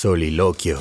Soliloquio.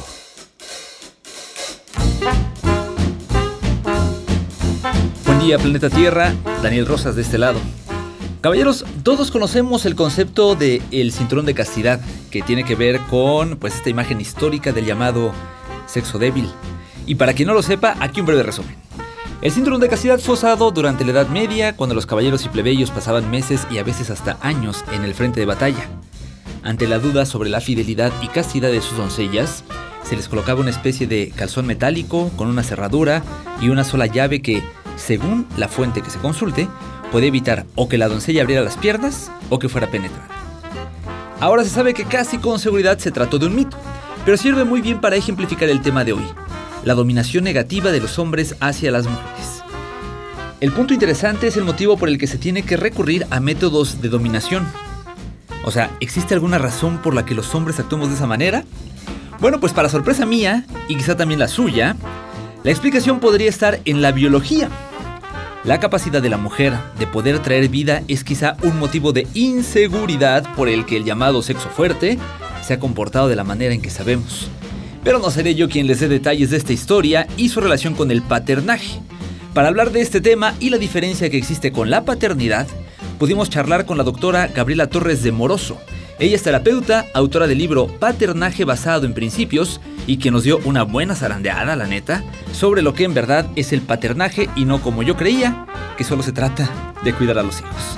Buen día, planeta Tierra. Daniel Rosas de este lado. Caballeros, todos conocemos el concepto de el cinturón de castidad, que tiene que ver con esta imagen histórica del llamado sexo débil. Y para quien no lo sepa, aquí un breve resumen. El cinturón de castidad fue usado durante la Edad Media, cuando los caballeros y plebeyos pasaban meses y a veces hasta años en el frente de batalla. Ante la duda sobre la fidelidad y castidad de sus doncellas, se les colocaba una especie de calzón metálico con una cerradura y una sola llave que, según la fuente que se consulte, puede evitar o que la doncella abriera las piernas o que fuera penetrada. Ahora se sabe que casi con seguridad se trató de un mito, pero sirve muy bien para ejemplificar el tema de hoy: la dominación negativa de los hombres hacia las mujeres. El punto interesante es el motivo por el que se tiene que recurrir a métodos de dominación. O sea, ¿existe alguna razón por la que los hombres actuemos de esa manera? Bueno, pues para sorpresa mía, y quizá también la suya, la explicación podría estar en la biología. La capacidad de la mujer de poder traer vida es quizá un motivo de inseguridad por el que el llamado sexo fuerte se ha comportado de la manera en que sabemos. Pero no seré yo quien les dé detalles de esta historia y su relación con el paternaje. Para hablar de este tema y la diferencia que existe con la paternidad, pudimos charlar con la doctora Gabriela Torres de Moroso. Ella es terapeuta, autora del libro Paternaje basado en principios, y que nos dio una buena zarandeada, la neta, sobre lo que en verdad es el paternaje y no como yo creía, que solo se trata de cuidar a los hijos.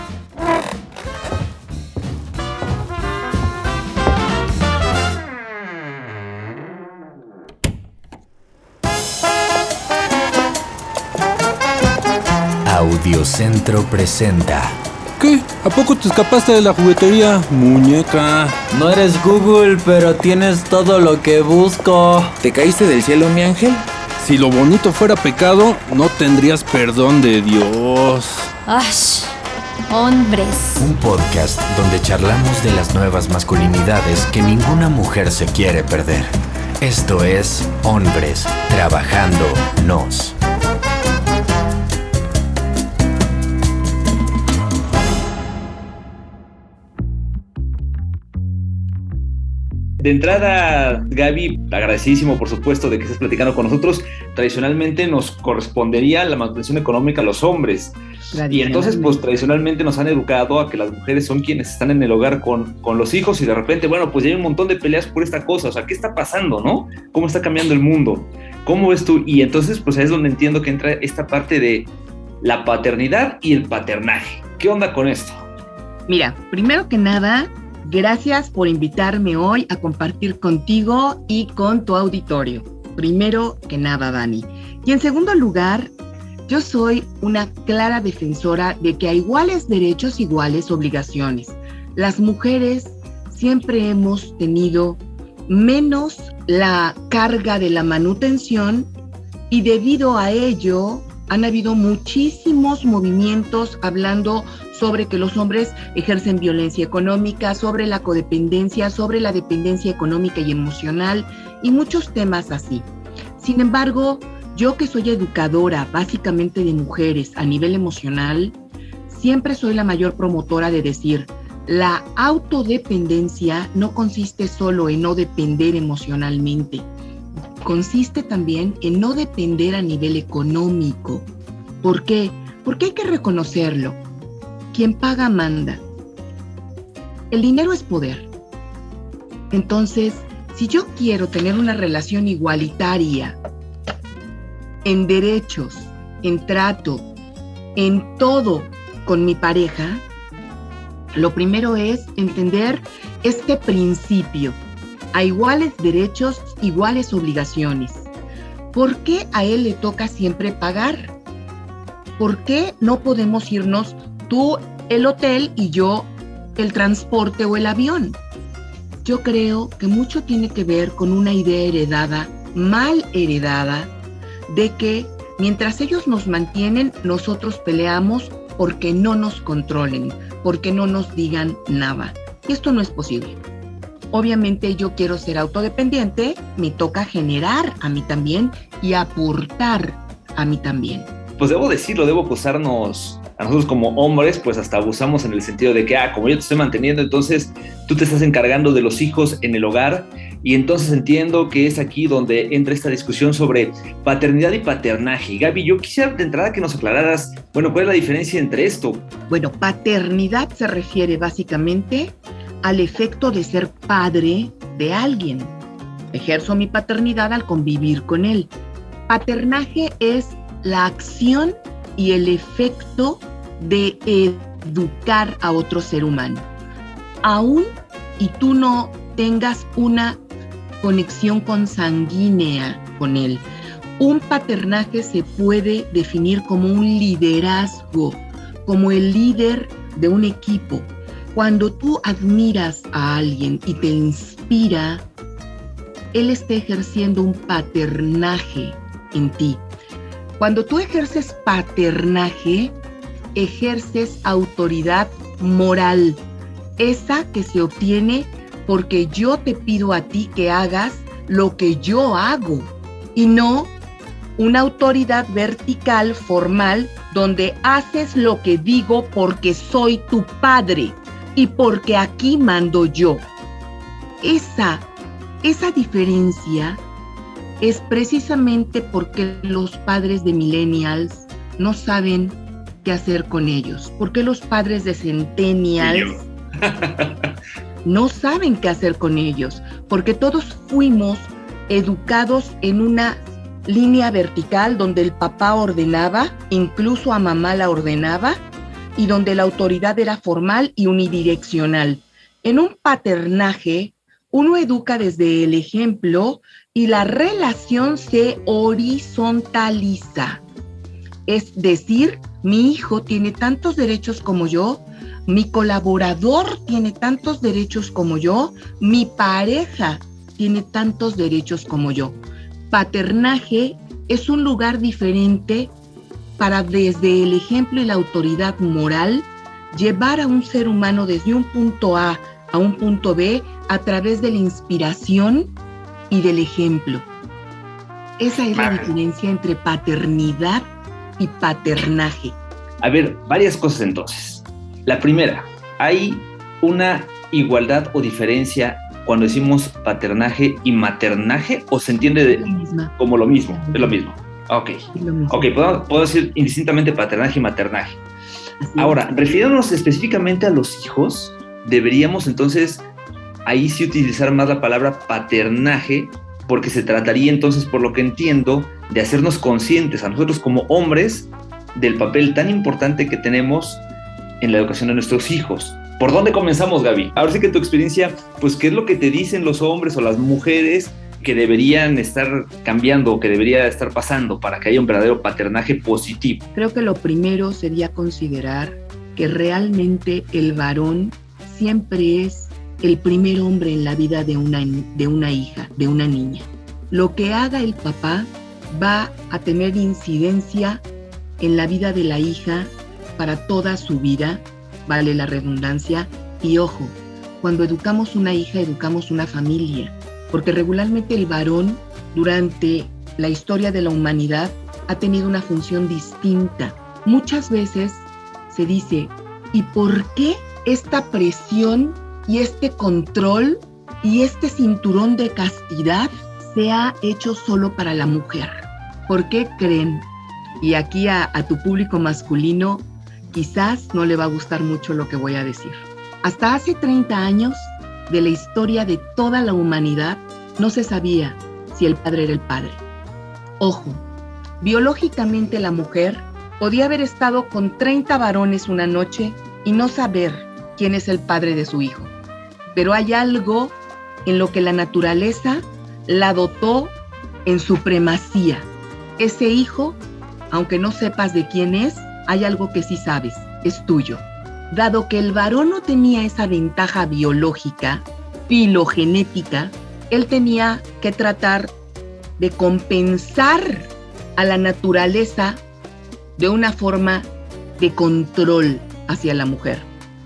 Audiocentro presenta. ¿Qué? ¿A poco te escapaste de la juguetería, muñeca? No eres Google, pero tienes todo lo que busco. ¿Te caíste del cielo, mi ángel? Si lo bonito fuera pecado, no tendrías perdón de Dios. ¡Ash! Hombres. Un podcast donde charlamos de las nuevas masculinidades que ninguna mujer se quiere perder. Esto es Hombres Trabajando Nos. De entrada, Gaby, agradecidísimo por supuesto de que estés platicando con nosotros. Tradicionalmente nos correspondería la manutención económica a los hombres. Y entonces, pues tradicionalmente nos han educado a que las mujeres son quienes están en el hogar con los hijos, y de repente, bueno, pues ya hay un montón de peleas por esta cosa. O sea, ¿qué está pasando, no? ¿Cómo está cambiando el mundo? ¿Cómo ves tú? Y entonces, pues es donde entiendo que entra esta parte de la paternidad y el paternaje. ¿Qué onda con esto? Mira, primero que nada, gracias por invitarme hoy a compartir contigo y con tu auditorio. Primero que nada, Dani. Y en segundo lugar, yo soy una clara defensora de que a iguales derechos, iguales obligaciones. Las mujeres siempre hemos tenido menos la carga de la manutención, y debido a ello han habido muchísimos movimientos hablando sobre que los hombres ejercen violencia económica, sobre la codependencia, sobre la dependencia económica y emocional, y muchos temas así. Sin embargo, yo que soy educadora básicamente de mujeres a nivel emocional, siempre soy la mayor promotora de decir: la autodependencia no consiste solo en no depender emocionalmente, consiste también en no depender a nivel económico. ¿Por qué? Porque hay que reconocerlo. Quien paga manda. El dinero es poder. Entonces, si yo quiero tener una relación igualitaria en derechos, en trato, en todo con mi pareja, lo primero es entender este principio: a iguales derechos, iguales obligaciones. ¿Por qué a él le toca siempre pagar? ¿Por qué no podemos irnos tú el hotel y yo el transporte o el avión? Yo creo que mucho tiene que ver con una idea heredada, mal heredada, de que mientras ellos nos mantienen, nosotros peleamos porque no nos controlen, porque no nos digan nada. Y esto no es posible. Obviamente yo quiero ser autodependiente, me toca generar a mí también y aportar a mí también. Pues debo decirlo, debo acusarnos a nosotros como hombres, pues hasta abusamos en el sentido de que, como yo te estoy manteniendo, entonces tú te estás encargando de los hijos en el hogar, Y entonces entiendo que es aquí donde entra esta discusión sobre paternidad y paternaje. Gaby, yo quisiera de entrada que nos aclararas, bueno, ¿cuál es la diferencia entre esto? Bueno, paternidad se refiere básicamente al efecto de ser padre de alguien. Ejerzo mi paternidad al convivir con él. Paternaje es la acción y el efecto de educar a otro ser humano. Aún y tú no tengas una conexión consanguínea con él. Un paternaje se puede definir como un liderazgo, como el líder de un equipo. Cuando tú admiras a alguien y te inspira, él está ejerciendo un paternaje en ti. Cuando tú ejerces paternaje, ejerces autoridad moral, esa que se obtiene porque yo te pido a ti que hagas lo que yo hago, y no una autoridad vertical, formal, donde haces lo que digo porque soy tu padre y porque aquí mando yo. Esa diferencia es precisamente porque los padres de millennials no saben qué hacer con ellos. Porque los padres de centennials no saben qué hacer con ellos, porque todos fuimos educados en una línea vertical donde el papá ordenaba, incluso a mamá la ordenaba, y donde la autoridad era formal y unidireccional. En un paternaje, uno educa desde el ejemplo y la relación se horizontaliza. Es decir, mi hijo tiene tantos derechos como yo, mi colaborador tiene tantos derechos como yo, mi pareja tiene tantos derechos como yo. Paternaje es un lugar diferente para, desde el ejemplo y la autoridad moral, llevar a un ser humano desde un punto A a un punto B a través de la inspiración y del ejemplo. Esa es la diferencia entre paternidad y paternaje. A ver, varias cosas entonces. La primera, ¿hay una igualdad o diferencia cuando decimos paternaje y maternaje, o se entiende como lo mismo? Es lo mismo. Ok. Ok, puedo decir indistintamente paternaje y maternaje. Ahora, refiriéndonos específicamente a los hijos, deberíamos entonces ahí sí utilizar más la palabra paternaje, porque se trataría entonces, por lo que entiendo, de hacernos conscientes a nosotros como hombres del papel tan importante que tenemos en la educación de nuestros hijos. ¿Por dónde comenzamos, Gaby? Ahora sí que en tu experiencia, pues, ¿qué es lo que te dicen los hombres o las mujeres que deberían estar cambiando o que debería estar pasando para que haya un verdadero paternaje positivo? Creo que lo primero sería considerar que realmente el varón siempre es el primer hombre en la vida de una hija, de una niña. Lo que haga el papá va a tener incidencia en la vida de la hija para toda su vida, vale la redundancia. Y ojo, cuando educamos una hija, educamos una familia, porque regularmente el varón durante la historia de la humanidad ha tenido una función distinta. Muchas veces se dice, ¿y por qué esta presión y este control y este cinturón de castidad se ha hecho solo para la mujer? ¿Por qué creen? Y aquí a tu público masculino quizás no le va a gustar mucho lo que voy a decir. Hasta hace 30 años de la historia de toda la humanidad no se sabía si el padre era el padre. Ojo, biológicamente la mujer podía haber estado con 30 varones una noche y no saber quién es el padre de su hijo. Pero hay algo en lo que la naturaleza la dotó en supremacía. Ese hijo, aunque no sepas de quién es, hay algo que sí sabes, es tuyo. Dado que el varón no tenía esa ventaja biológica, filogenética, él tenía que tratar de compensar a la naturaleza de una forma de control hacia la mujer.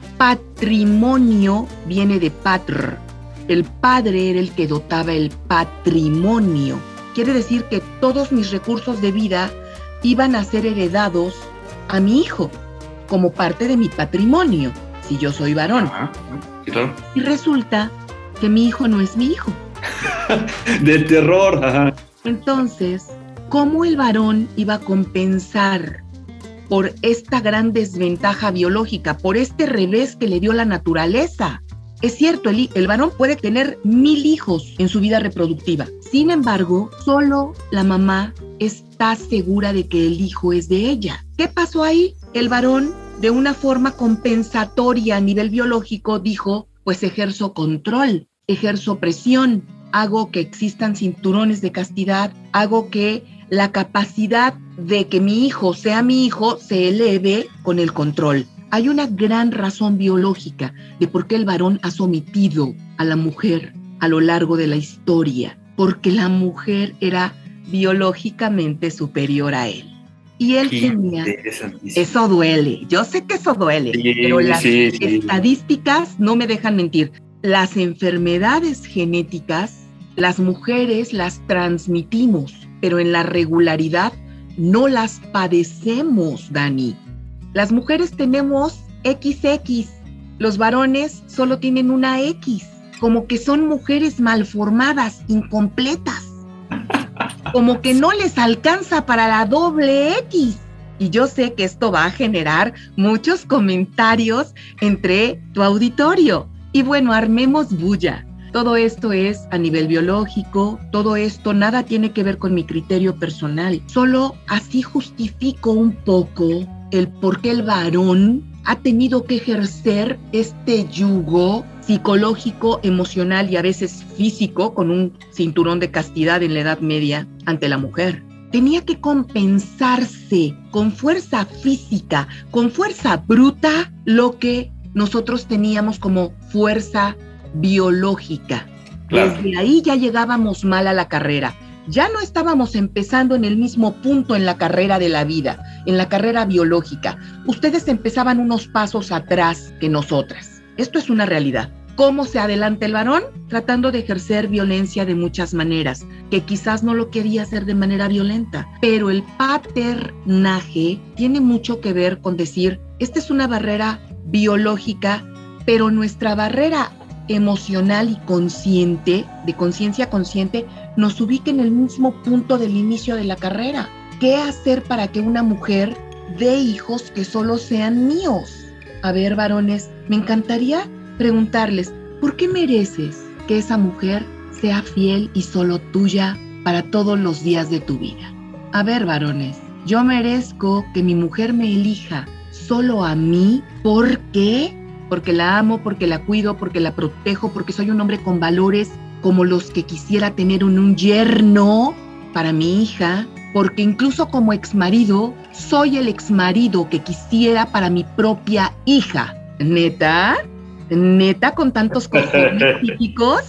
Patrimonio viene de patr. El padre era el que dotaba el patrimonio. Quiere decir que todos mis recursos de vida iban a ser heredados a mi hijo como parte de mi patrimonio, si yo soy varón. Sí, claro. Y resulta que mi hijo no es mi hijo. Del terror, ajá. Entonces, ¿cómo el varón iba a compensar por esta gran desventaja biológica, por este revés que le dio la naturaleza? Es cierto, el varón puede tener 1000 hijos en su vida reproductiva. Sin embargo, solo la mamá está segura de que el hijo es de ella. ¿Qué pasó ahí? El varón, de una forma compensatoria a nivel biológico, dijo, pues ejerzo control, ejerzo presión, hago que existan cinturones de castidad, hago que la capacidad de que mi hijo sea mi hijo se eleve con el control. Hay una gran razón biológica de por qué el varón ha sometido a la mujer a lo largo de la historia, porque la mujer era biológicamente superior a él. Y él tenía... Eso duele, yo sé que eso duele, pero las estadísticas no me dejan mentir. Las enfermedades genéticas, las mujeres las transmitimos, pero en la regularidad no las padecemos, Dani. Las mujeres tenemos XX, los varones solo tienen una X, como que son mujeres malformadas, incompletas, como que no les alcanza para la doble X. Y yo sé que esto va a generar muchos comentarios entre tu auditorio. Y bueno, armemos bulla. Todo esto es a nivel biológico, todo esto nada tiene que ver con mi criterio personal. Solo así justifico un poco el por qué el varón ha tenido que ejercer este yugo psicológico, emocional y a veces físico con un cinturón de castidad en la Edad Media ante la mujer. Tenía que compensarse con fuerza física, con fuerza bruta, lo que nosotros teníamos como fuerza biológica. Claro. Desde ahí ya llegábamos mal a la carrera. Ya no estábamos empezando en el mismo punto en la carrera de la vida, en la carrera biológica. Ustedes empezaban unos pasos atrás que nosotras. Esto es una realidad. ¿Cómo se adelanta el varón? Tratando de ejercer violencia de muchas maneras, que quizás no lo quería hacer de manera violenta, pero el paternaje tiene mucho que ver con decir, esta es una barrera biológica, pero nuestra barrera emocional y consciente, de conciencia consciente, nos ubica en el mismo punto del inicio de la carrera. ¿Qué hacer para que una mujer dé hijos que solo sean míos? A ver, varones, me encantaría preguntarles, ¿por qué mereces que esa mujer sea fiel y solo tuya para todos los días de tu vida? A ver, varones, yo merezco que mi mujer me elija solo a mí. ¿Por qué? Porque la amo, porque la cuido, porque la protejo, porque soy un hombre con valores como los que quisiera tener en un yerno para mi hija, porque incluso como exmarido, soy el exmarido que quisiera para mi propia hija. ¿Neta? ¿Neta con tantos cojones psíquicos?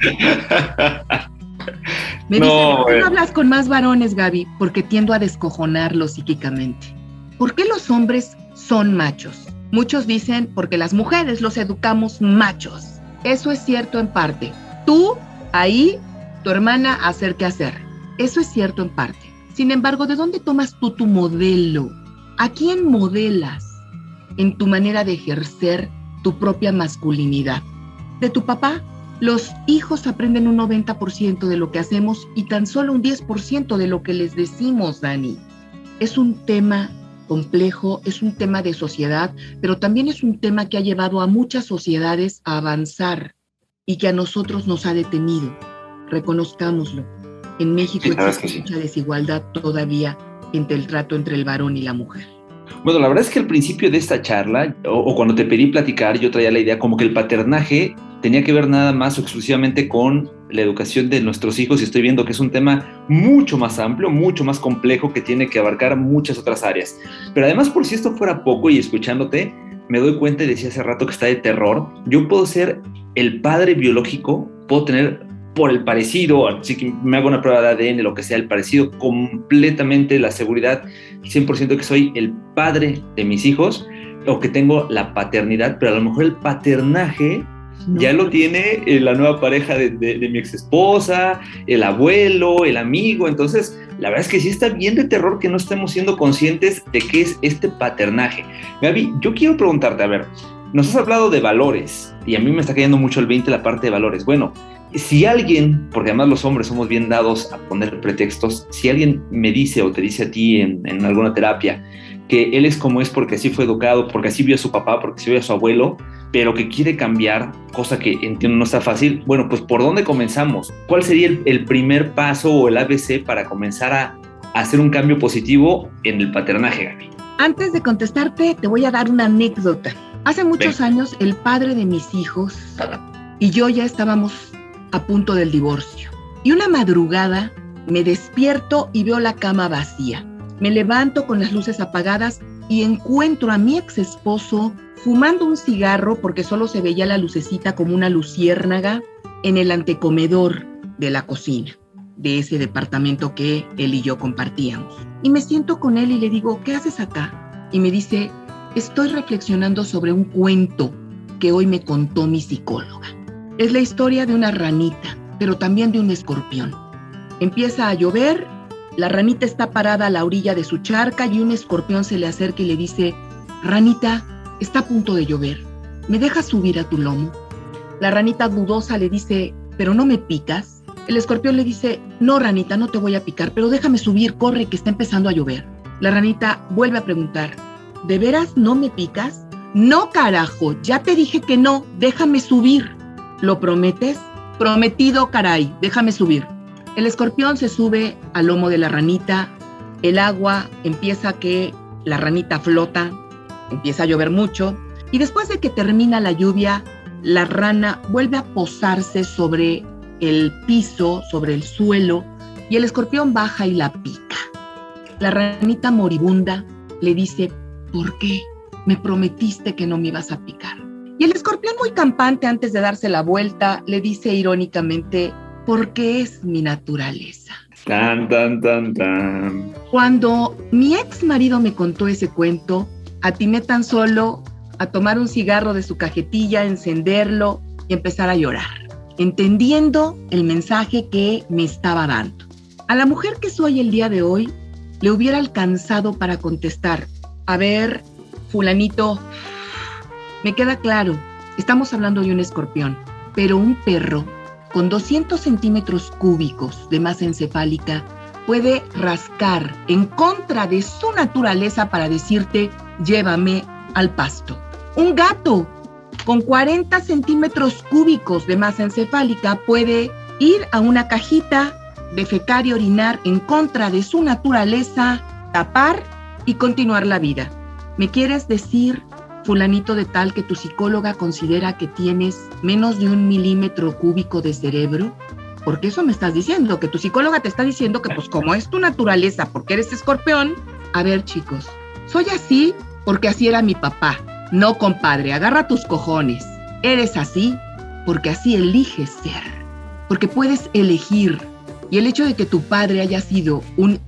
Me dicen, ¿por qué no hablas con más varones, Gaby? Porque tiendo a descojonarlos psíquicamente. ¿Por qué los hombres son machos? Muchos dicen porque las mujeres los educamos machos. Eso es cierto en parte. Tú, ahí, tu hermana, hacer qué hacer. Eso es cierto en parte. Sin embargo, ¿de dónde tomas tú tu modelo? ¿A quién modelas en tu manera de ejercer tu propia masculinidad? ¿De tu papá? Los hijos aprenden un 90% de lo que hacemos y tan solo un 10% de lo que les decimos, Dani. Es un tema complejo, es un tema de sociedad, pero también es un tema que ha llevado a muchas sociedades a avanzar y que a nosotros nos ha detenido. Reconozcámoslo. En México existe mucha desigualdad todavía entre el trato entre el varón y la mujer. Bueno, la verdad es que al principio de esta charla, o cuando te pedí platicar, yo traía la idea como que el paternaje tenía que ver nada más o exclusivamente con la educación de nuestros hijos, y estoy viendo que es un tema mucho más amplio, mucho más complejo, que tiene que abarcar muchas otras áreas. Pero además, por si esto fuera poco, y escuchándote, me doy cuenta, y decía hace rato que está de terror, yo puedo ser el padre biológico, puedo tener por el parecido, así que me hago una prueba de ADN, lo que sea, el parecido, completamente la seguridad, 100% que soy el padre de mis hijos, o que tengo la paternidad, pero a lo mejor el paternaje ya lo tiene la nueva pareja de mi ex esposa, el abuelo, el amigo. Entonces, la verdad es que sí está bien de terror que no estemos siendo conscientes de qué es este paternaje. Gaby, yo quiero preguntarte, a ver, nos has hablado de valores, y a mí me está cayendo mucho el 20 la parte de valores. Bueno, Si alguien, porque además los hombres somos bien dados a poner pretextos, si alguien me dice o te dice a ti en alguna terapia que él es como es porque así fue educado, porque así vio a su papá, porque así vio a su abuelo, pero que quiere cambiar, cosa que entiendo no está fácil, bueno, pues ¿por dónde comenzamos? ¿Cuál sería el primer paso o el ABC para comenzar a hacer un cambio positivo en el paternaje, Gaby? Antes de contestarte, te voy a dar una anécdota. Hace muchos años, el padre de mis hijos y yo ya estábamos a punto del divorcio. Y una madrugada me despierto y veo la cama vacía. Me levanto con las luces apagadas y encuentro a mi ex esposo fumando un cigarro porque solo se veía la lucecita como una luciérnaga en el antecomedor de la cocina de ese departamento que él y yo compartíamos. Y me siento con él y le digo, ¿qué haces acá? Y me dice, estoy reflexionando sobre un cuento que hoy me contó mi psicóloga. Es la historia de una ranita, pero también de un escorpión. Empieza a llover, la ranita está parada a la orilla de su charca y un escorpión se le acerca y le dice, ranita, está a punto de llover, ¿me dejas subir a tu lomo? La ranita dudosa le dice, ¿pero no me picas? El escorpión le dice, no ranita, no te voy a picar, pero déjame subir, corre que está empezando a llover. La ranita vuelve a preguntar, ¿de veras no me picas? No carajo, ya te dije que no, déjame subir. ¿Lo prometes? Prometido, caray, déjame subir. El escorpión se sube al lomo de la ranita, el agua empieza que la ranita flota, empieza a llover mucho y después de que termina la lluvia, la rana vuelve a posarse sobre el piso, sobre el suelo y el escorpión baja y la pica. La ranita moribunda le dice, ¿por qué? Me prometiste que no me ibas a picar. Y el escorpión muy campante antes de darse la vuelta le dice irónicamente, porque es mi naturaleza. Tan, tan, tan, tan. Cuando mi ex marido me contó ese cuento, atiné tan solo a tomar un cigarro de su cajetilla, encenderlo y empezar a llorar, entendiendo el mensaje que me estaba dando. A la mujer que soy el día de hoy, le hubiera alcanzado para contestar, a ver, fulanito, me queda claro, estamos hablando de un escorpión, pero un perro con 200 centímetros cúbicos de masa encefálica puede rascar en contra de su naturaleza para decirte, llévame al pasto. Un gato con 40 centímetros cúbicos de masa encefálica puede ir a una cajita, defecar y orinar en contra de su naturaleza, tapar y continuar la vida. ¿Me quieres decir, fulanito de tal, que tu psicóloga considera que tienes menos de 1 milímetro cúbico de cerebro? Porque eso me estás diciendo, que tu psicóloga te está diciendo que pues como es tu naturaleza, porque eres escorpión. A ver, chicos, soy así porque así era mi papá. No, compadre, agarra tus cojones. Eres así porque así eliges ser, porque puedes elegir. Y el hecho de que tu padre haya sido un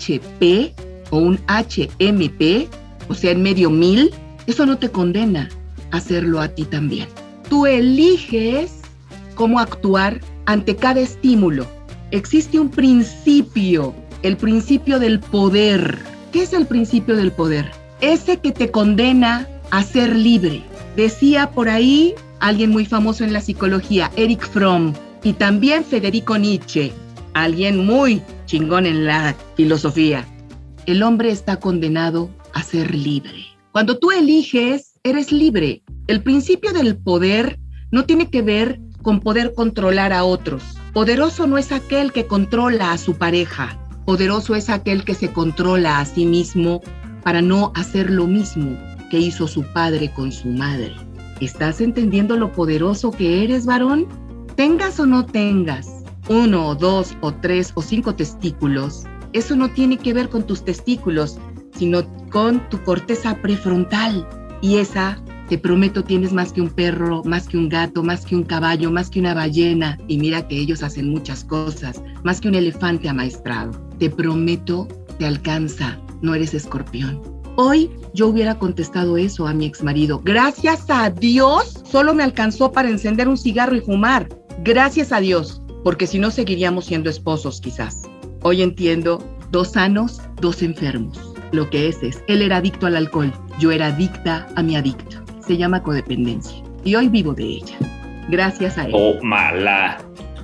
HP o un HMP, o sea, en medio mil, eso no te condena a hacerlo a ti también. Tú eliges cómo actuar ante cada estímulo. Existe un principio, el principio del poder. ¿Qué es el principio del poder? Ese que te condena a ser libre. Decía por ahí alguien muy famoso en la psicología, Erich Fromm, y también Federico Nietzsche, alguien muy chingón en la filosofía. El hombre está condenado a ser libre. Cuando tú eliges, eres libre. El principio del poder no tiene que ver con poder controlar a otros. Poderoso no es aquel que controla a su pareja. Poderoso es aquel que se controla a sí mismo para no hacer lo mismo que hizo su padre con su madre. ¿Estás entendiendo lo poderoso que eres, varón? Tengas o no tengas 1 o 2 o 3 o 5 testículos, eso no tiene que ver con tus testículos, sino con tu corteza prefrontal. Y esa, te prometo, tienes más que un perro, más que un gato, más que un caballo, más que una ballena. Y mira que ellos hacen muchas cosas, más que un elefante amaestrado. Te prometo, te alcanza, no eres escorpión. Hoy yo hubiera contestado eso a mi exmarido. Gracias a Dios, solo me alcanzó para encender un cigarro y fumar. Gracias a Dios, porque si no seguiríamos siendo esposos quizás. Hoy entiendo, 2 sanos, 2 enfermos. Lo que es, él era adicto al alcohol, yo era adicta a mi adicto. Se llama codependencia y hoy vivo de ella, gracias a él. Oh, mala.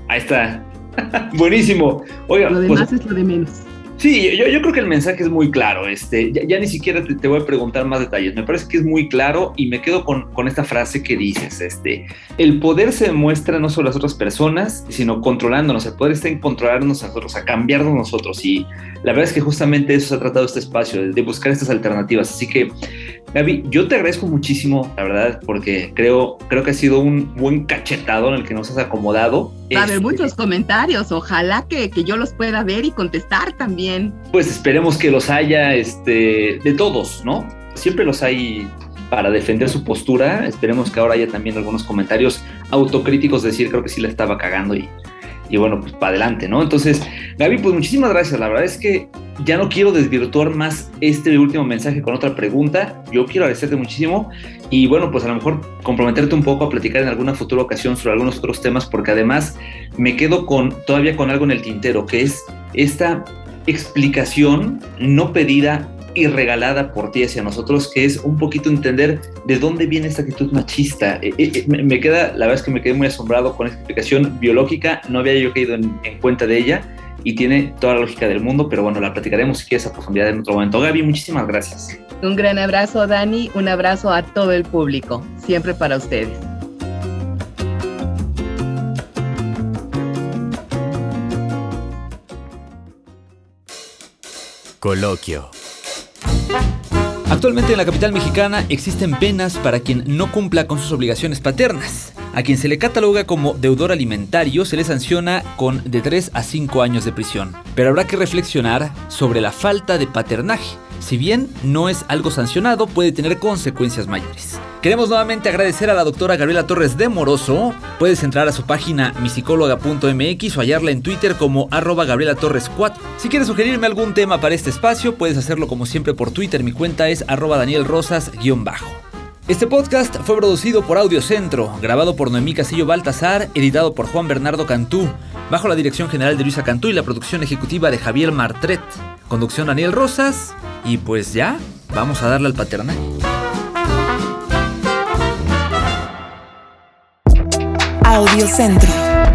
Ahí está. Buenísimo. Oiga, Lo demás es lo de menos. Sí, yo creo que el mensaje es muy claro. Ya ni siquiera te voy a preguntar más detalles. Me parece que es muy claro y me quedo con esta frase que dices. El poder se demuestra no solo a las otras personas, sino controlándonos. El poder está en controlarnos a nosotros, a cambiarnos nosotros. Y la verdad es que justamente eso se ha tratado este espacio, de buscar estas alternativas. Así que, Gaby, yo te agradezco muchísimo, la verdad, porque creo que ha sido un buen cachetado en el que nos has acomodado. Va a haber muchos comentarios, ojalá que yo los pueda ver y contestar también. Pues esperemos que los haya de todos, ¿no? Siempre los hay para defender su postura. Esperemos que ahora haya también algunos comentarios autocríticos, decir, creo que sí la estaba cagando y bueno, pues para adelante, ¿no? Entonces, Gaby, pues muchísimas gracias. La verdad es que ya no quiero desvirtuar más este último mensaje con otra pregunta. Yo quiero agradecerte muchísimo y bueno, pues a lo mejor comprometerte un poco a platicar en alguna futura ocasión sobre algunos otros temas, porque además me quedo todavía con algo en el tintero, que es esta explicación no pedida y regalada por ti hacia nosotros, que es un poquito entender de dónde viene esta actitud machista. La verdad es que me quedé muy asombrado con esta explicación biológica, no había yo caído en cuenta de ella y tiene toda la lógica del mundo, pero bueno, la platicaremos si quieres a profundidad en otro momento. Gaby, muchísimas gracias. Un gran abrazo, Dani, un abrazo a todo el público, siempre para ustedes. Coloquio. Actualmente en la capital mexicana existen penas para quien no cumpla con sus obligaciones paternas. A quien se le cataloga como deudor alimentario se le sanciona con de 3 a 5 años de prisión. Pero habrá que reflexionar sobre la falta de paternaje. Si bien no es algo sancionado, puede tener consecuencias mayores. Queremos nuevamente agradecer a la doctora Gabriela Torres de Moroso. Puedes entrar a su página misicóloga.mx o hallarla en Twitter como @GabrielaTorres4. Si quieres sugerirme algún tema para este espacio, puedes hacerlo como siempre por Twitter. Mi cuenta es @DanielRosas_. Este podcast fue producido por Audiocentro, grabado por Noemí Castillo Baltasar, editado por Juan Bernardo Cantú, bajo la dirección general de Luisa Cantú y la producción ejecutiva de Javier Martret. Conducción Daniel Rosas, y pues ya, vamos a darle al paternaje. Audiocentro.